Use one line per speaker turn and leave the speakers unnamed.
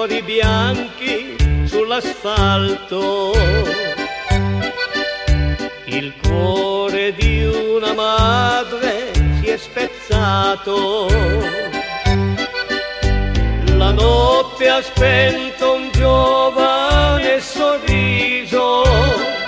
fiori bianchi sull'asfalto. Il cuore di una madre si è spezzato. La notte ha spento